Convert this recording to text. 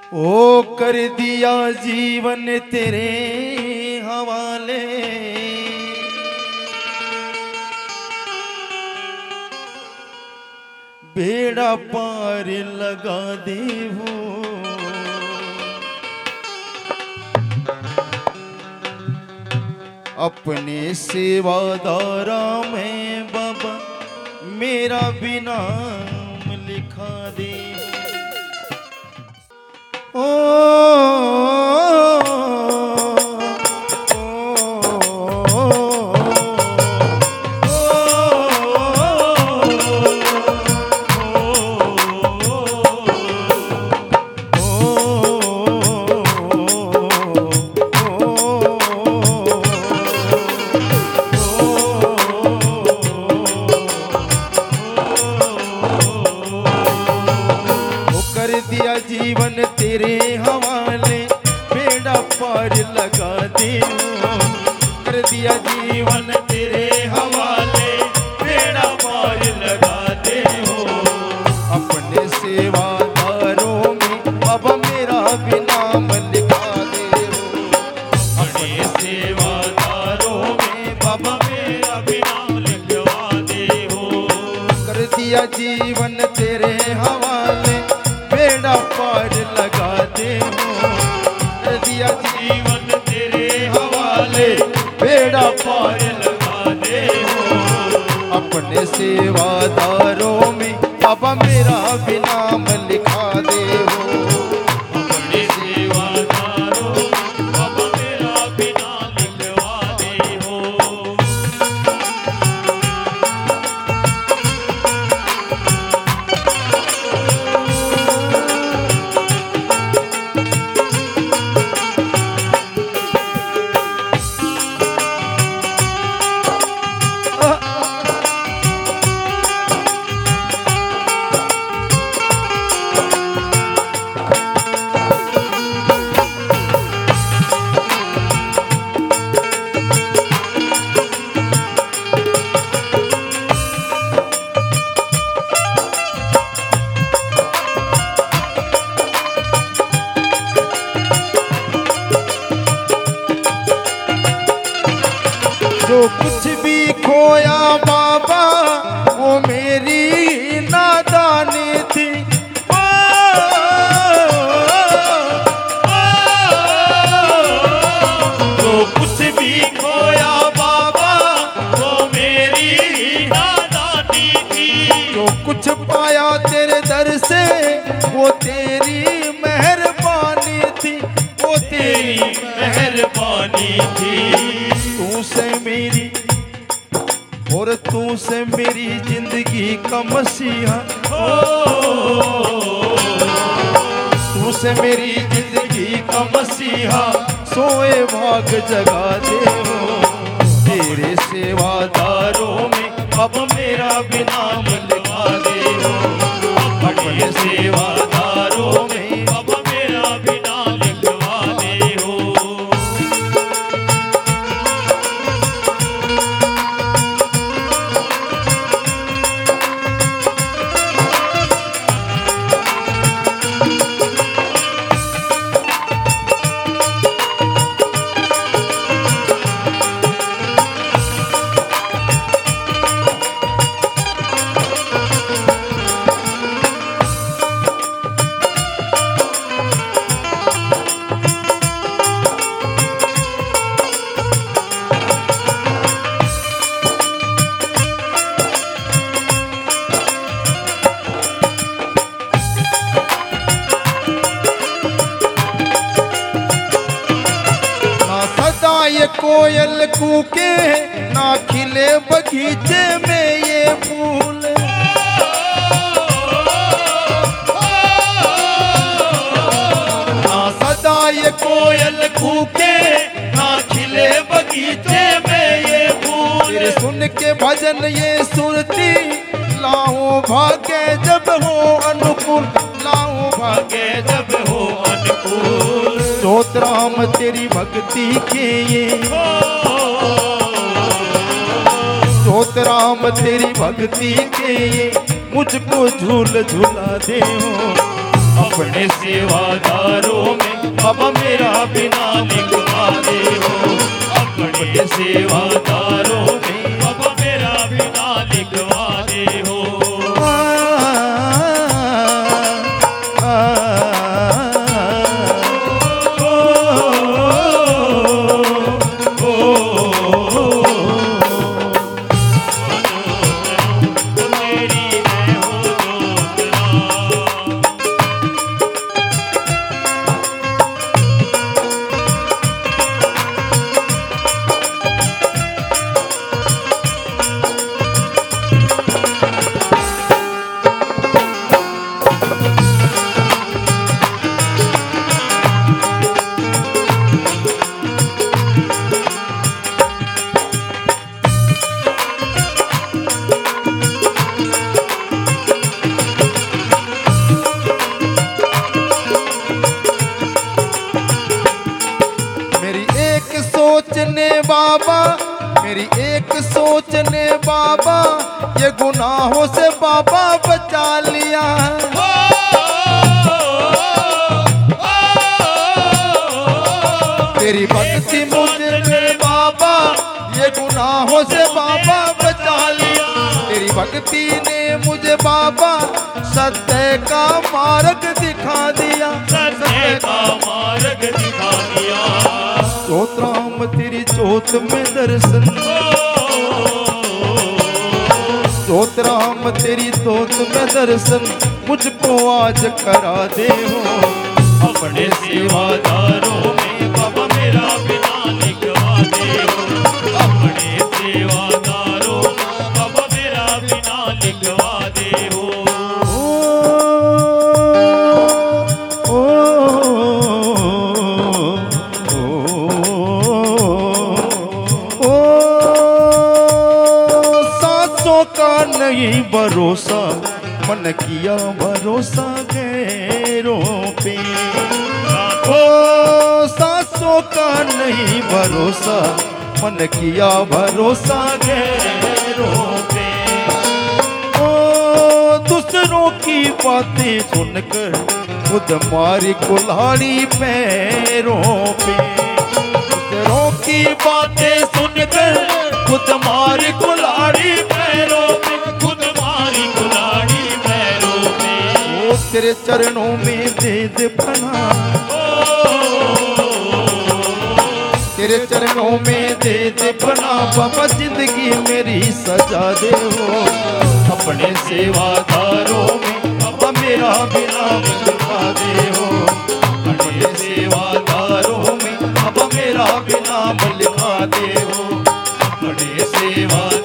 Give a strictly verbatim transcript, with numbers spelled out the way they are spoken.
ओ कर दिया जीवन तेरे हवाले, बेड़ा पार लगा दे वो। अपने सेवादारा में बाबा मेरा भी नाम लिखा दे। ओ, जीवन तेरे हवाले, बेड़ा पार लगा दे। कर दिया जीवन तेरे हवाले, बेड़ा पार लगा दे हो। अपने सेवादारों में बाबा मेरा भी नाम लिखा दे हो। अपने सेवादारों में बाबा मेरा भी नाम लिखवा दे हो। कर दिया जीवन तेरे हवाले, बेड़ा पार लगा दे हो। कर दिया जीवन तेरे हवाले, बेड़ा पार लगा दे हो। अपने सेवादारों में बाबा मेरा भी नाम लिखा दे हो। अपने सेवादारों में बाबा मेरा भी नाम लिखवा दे हो। जो कुछ भी खोया बाबा वो मेरी नादानी थी। ओ, ओ, जो कुछ भी खोया बाबा वो मेरी नादानी थी। जो कुछ पाया तेरे दर से वो तेरी मेहरबानी थी। वो तेरी मेहरबानी थी। तू से मेरी और तू से मेरी जिंदगी का मसीहा, तू से मेरी जिंदगी का मसीहा, सोए भाग जगा दे हो। तेरे सेवादारों में अब मेरा भी नाम लिखा दे हो। अपने सेवादारों में अब मेरा भी नाम लिखवा दे हो। ये कोयल कूके ना खिले बगीचे में ये फूल। ना सदा ये कोयल कूके ना खिले बगीचे में ये फूल। तेरे सुन के भजन ये सुरती लाऊं भागे जब हो अनुकूल। लाऊं भागे जब हो अनुकूल। स्तोत्र राम तेरी भक्ति के ये, स्तोत्र राम तेरी भक्ति के ये, मुझको झूल झूला दे हो। अपने सेवादारों में बाबा मेरा बिना लिखवा दे हो। अपने सेवादारों में बाबा मेरा बिना लिखवा दे हो। सोचने बाबा मेरी एक सोचने बाबा ये गुनाहों से बाबा बचा लिया। तेरी भक्ति मुझे बाबा ये गुनाहों से बाबा बचा लिया। तेरी भक्ति ने मुझे बाबा सत्य का मार्ग दिखा दिया। सत्य का मार्ग दिखा दिया। स्तोत्र राम तेरी जोत में दर्शन, स्तोत्र राम तेरी जोत में दर्शन मुझको आज करा दे हो। अपने सेवादारों में बाबा मेरा बिना लिखवा दे हो। अपने सेवादारों में बाबा मेरा बिना लिखवा दे हो। का नहीं भरोसा मन किया भरोसा गैरों पे। ओ सांसों का नहीं भरोसा मन किया भरोसा गैरों पे। ओ दूसरों की बातें सुनकर खुद मारी कुल्हाड़ी पैरों पे। दूसरों की बातें सुनकर खुद मारी कुल्हाड़ी पैरों पे। खुद मारी कुल्हाड़ी पैरों पे। ओ तेरे चरणों में दे दे पना, तेरे चरणों में दे दे पना बाबा जिंदगी मेरी सजा दे हो। अपने सेवादारों में बाबा मेरा बिना लिखवा दे हो। अपने सेवादारों में बाबा मेरा बिना लिखवा दे हो। अपने सेवा